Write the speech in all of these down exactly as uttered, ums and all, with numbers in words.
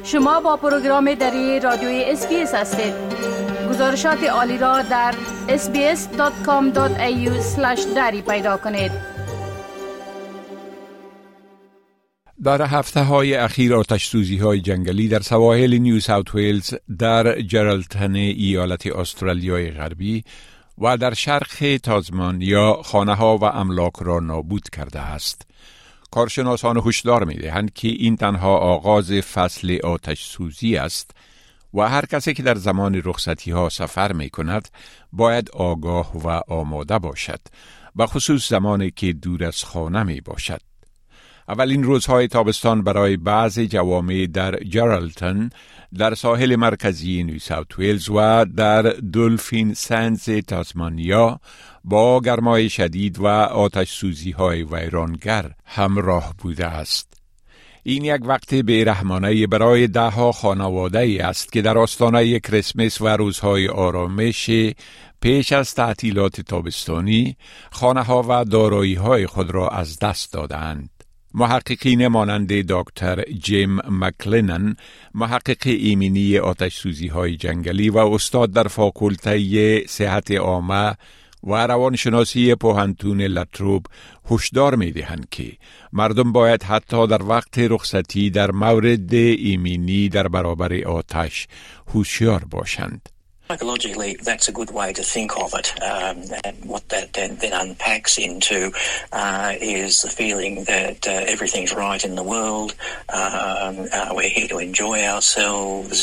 شما با پروگرام دری رادیوی اس بی اس هستید. گزارشات عالی را در اس بی اس دات کام دات ای یو اسلش دری پیدا کنید. در هفته‌های اخیر آتش‌سوزی‌های جنگلی در سواحل نیو ساوت ویلز، در جرالتن ایالت استرالیای غربی و در شرق تازمانیا خانه‌ها و املاک را نابود کرده است. کارشناسان هشدار می‌دهند که این تنها آغاز فصل آتش‌سوزی است و هر کسی که در زمان رخصتی‌ها سفر می‌کند باید آگاه و آماده باشد، به خصوص زمانی که دور از خانه می‌باشد. اولین روزهای تابستان برای بعض جوامع در جرالتن در ساحل مرکزی نیو ساوت ویلز و در دولفین سندز تاسمانیا با گرمای شدید و آتش سوزی های ویرانگر همراه بوده است. این یک وقت بیرحمانه برای ده ها خانواده ای است که در آستانه کریسمس و روزهای آرامش پیش از تعطیلات تابستانی خانه ها و دارایی های خود را از دست دادند. محققین مانند دکتر جیم مکلنن، محقق ایمنی آتش‌سوزی های جنگلی و استاد در فاکولته صحت عامه و روانشناسی پوهنتون لاتروب هشدار می‌دهند که مردم باید حتی در وقت رخصتی در مورد ایمنی در برابر آتش هوشیار باشند. Psychologically, that's a good way to think of it. Um, and what that then, then unpacks into uh, is the feeling that uh, everything's right in the world. Um, uh, we're here to enjoy ourselves.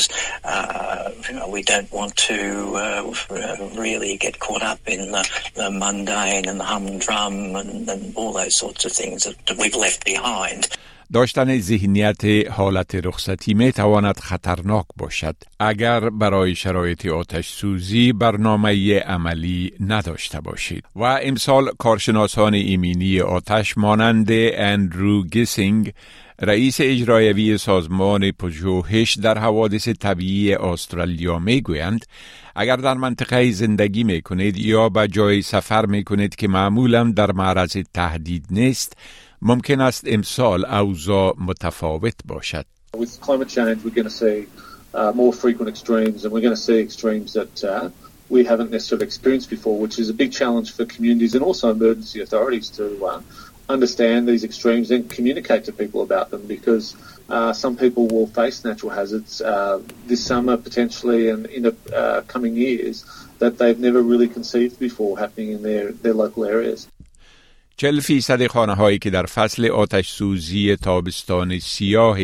Uh, we don't want to uh, really get caught up in the, the mundane and the humdrum and, and all those sorts of things that, that we've left behind. داشتن ذهنیت حالت رخصتی می تواند خطرناک باشد اگر برای شرایط آتش سوزی برنامه عملی نداشته باشید. و امسال کارشناسان ایمنی آتش مانند اندرو گیسینگ، رئیس اجرایوی سازمان پژوهش در حوادث طبیعی استرالیا می گویند اگر در منطقه زندگی می کنید یا به جای سفر می کنید که معمولا در معرض تهدید نیست، ممکن است امسال اوضاع متفاوت باشد. With climate change we're going to see uh, more frequent extremes, and we're going to see extremes that uh, we haven't necessarily experienced before, which is a big challenge for communities and also emergency authorities to uh, understand these extremes and communicate to people about them, because uh, some people will face natural hazards uh, this summer potentially and in the uh, coming years that they've never really conceived before happening in their, their local areas. چهل فیصد خانه هایی که در فصل آتش سوزی تابستان سیاه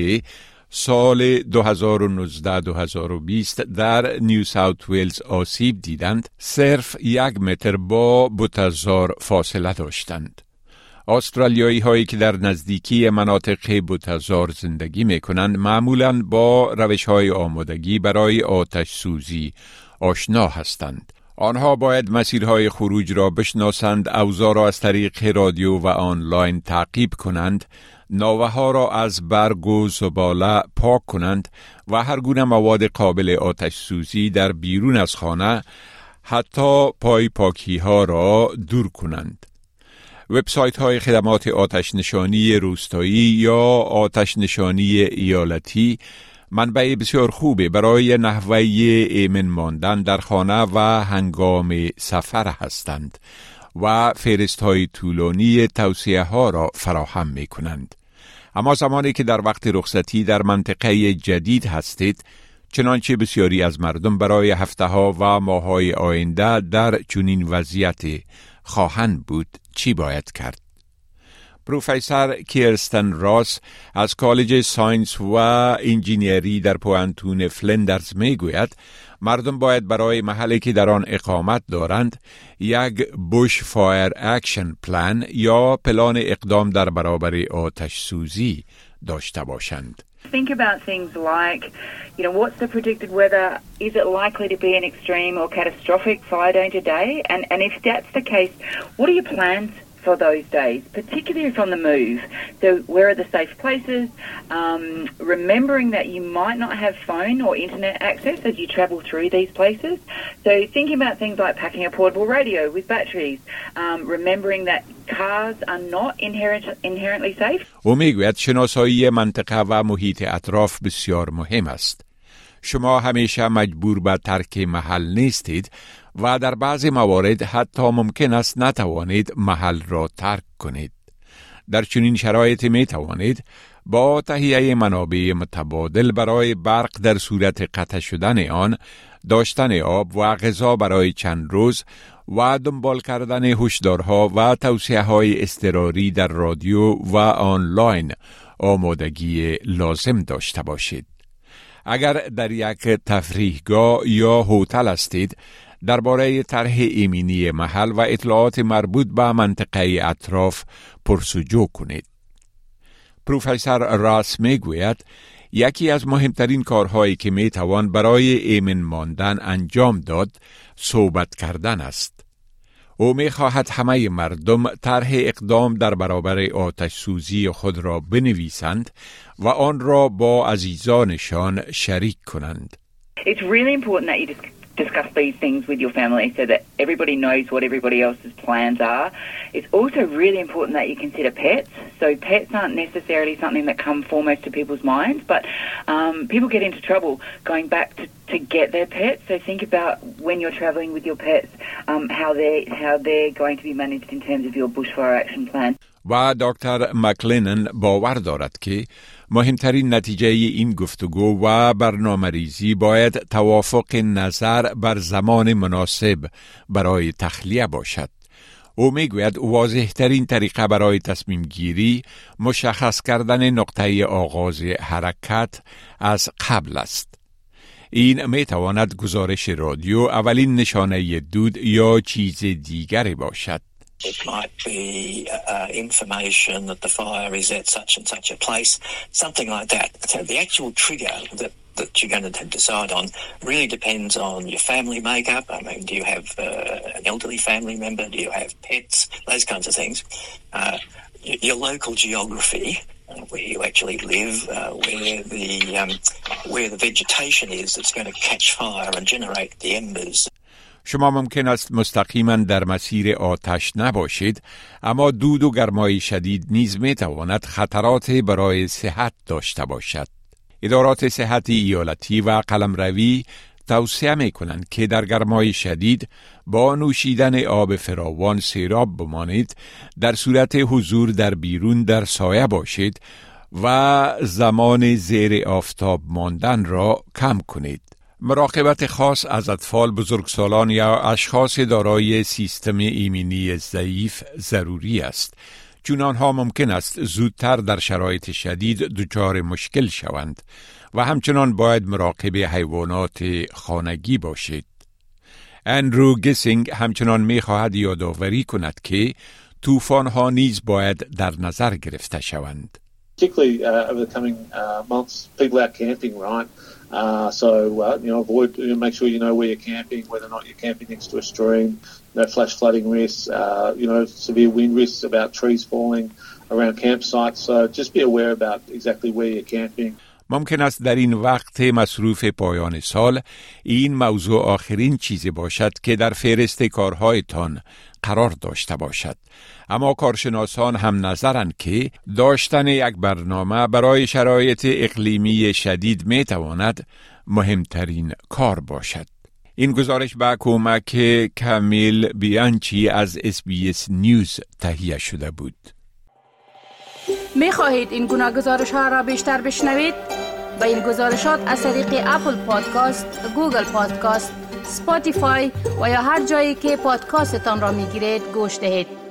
سال دو هزار و نوزده دو هزار و بیست در نیو ساوت ویلز آسیب دیدند، صرف یک متر با بوتزار فاصله داشتند. استرالیایی هایی که در نزدیکی مناطق بوتزار زندگی می کنند معمولاً با روش های آمادگی برای آتش سوزی آشنا هستند. آنها باید مسیرهای خروج را بشناسند، اوضاع را از طریق رادیو و آنلاین تعقیب کنند، ناوه‌ها را از برگ و زباله پاک کنند و هر گونه مواد قابل آتش سوزی در بیرون از خانه، حتی پای پاکی ها را دور کنند. وبسایت های خدمات آتش نشانی روستایی یا آتش نشانی ایالتی منبع بسیار خوبه برای نحوه ایمن ماندن در خانه و هنگام سفر هستند و فهرست های طولانی توصیه ها را فراهم می کنند. اما زمانی که در وقت رخصتی در منطقه جدید هستید، چنانچه بسیاری از مردم برای هفته ها و ماه های آینده در چنین وضعیت خواهند بود، چی باید کرد؟ پروفسور کیرستن راس از کالج ساینس و انجینیری در پوهنتون فلندرز می گوید مردم باید برای محلی که در آن اقامت دارند یک بوش فایر اکشن پلان یا پلان اقدام در برابر آتش سوزی داشته باشند. Think about things like, you know, what's the predicted weather? Is it likely to be an extreme or catastrophic fire danger day? And and if that's the case, what are your plans for those days, particularly from the move. So where are the safe places? Um, remembering that you might not have phone or internet access as you travel through these places. So thinking about things like packing a portable radio with batteries, um, remembering that cars are not inherent, inherently safe. او میگوید شناسایی منطقه و محیط اطراف بسیار مهم است. شما همیشه مجبور به ترک محل نیستید و در بعضی موارد حتی ممکن است نتوانید محل را ترک کنید. در چنین شرایطی می توانید با تهیه منابع متبادل برای برق در صورت قطع شدن آن، داشتن آب و غذا برای چند روز و دنبال کردن هشدارها و توصیه‌های اضطراری در رادیو و آنلاین آمادگی لازم داشته باشید. اگر در یک تفریحگاه یا هتل هستید، درباره طرح ایمنی محل و اطلاعات مربوط به منطقه اطراف پرسجو کنید. پروفسور راس میگوید یکی از مهمترین کارهایی که میتوان برای ایمن ماندن انجام داد صحبت کردن است. او میخواهد همه مردم طرح اقدام در برابر آتش سوزی خود را بنویسند و آن را با عزیزانشان شریک کنند. It's really important that you dis- discuss these things with your family so that everybody knows what everybody else's plans are. It's also really important that you consider pets. So pets aren't necessarily something that come foremost to people's minds, but um, people get into trouble going back to, to get their pets. So think about when you're travelling with your pets, um, how they how they're going to be managed in terms of your bushfire action plan. و دکتر مکلینن باور دارد که مهمترین نتیجه این گفتگو و برنامه‌ریزی باید توافق نظر بر زمان مناسب برای تخلیه باشد. او میگوید واضح‌ترین طریقه برای تصمیم گیری مشخص کردن نقطه آغاز حرکت از قبل است. این میتواند گزارش رادیو، اولین نشانه دود یا چیز دیگری باشد. It might be uh, information that the fire is at such and such a place, something like that. So the actual trigger that, that you're going to decide on really depends on your family makeup. I mean, do you have uh, an elderly family member? Do you have pets? Those kinds of things. Uh, your local geography, uh, where you actually live, uh, where the um, where the vegetation is that's going to catch fire and generate the embers. شما ممکن است مستقیما در مسیر آتش نباشید، اما دود و گرمای شدید نیز می تواند خطرات برای صحت داشته باشد. ادارات صحتی ایالتی و قلمروی توصیه می کنند که در گرمای شدید با نوشیدن آب فراوان سیراب بمانید، در صورت حضور در بیرون در سایه باشید و زمان زیر آفتاب ماندن را کم کنید. مراقبت خاص از اطفال، بزرگسالان یا اشخاص دارای سیستم ایمنی ضعیف ضروری است، چون آنها ممکن است زودتر در شرایط شدید دچار مشکل شوند و همچنان باید مراقب حیوانات خانگی باشید. اندرو گیسینگ همچنان می خواهد یادآوری کند که طوفان ها نیز باید در نظر گرفته شوند. Particularly uh, over the coming uh, months, people out camping, right? Uh, so, uh, you know, avoid, you know, make sure you know where you're camping, whether or not you're camping next to a stream, no flash flooding risks, uh, you know, severe wind risks about trees falling around campsites. So just be aware about exactly where you're camping. ممکن است در این وقت مصروف پایان سال این موضوع آخرین چیزی باشد که در فهرست کارهایتان قرار داشته باشد، اما کارشناسان هم نظرند که داشتن یک برنامه برای شرایط اقلیمی شدید می تواند مهمترین کار باشد. این گزارش با کمک کامیل بیانچی از اس بی اس نیوز تهیه شده بود. می خواهید این گناه گزارش ها را بیشتر بشنوید؟ با این گزارشات از طریق اپل پادکاست، گوگل پادکاست، سپاتیفای و یا هر جایی که پادکاستتان را می گیرید گوش دهید.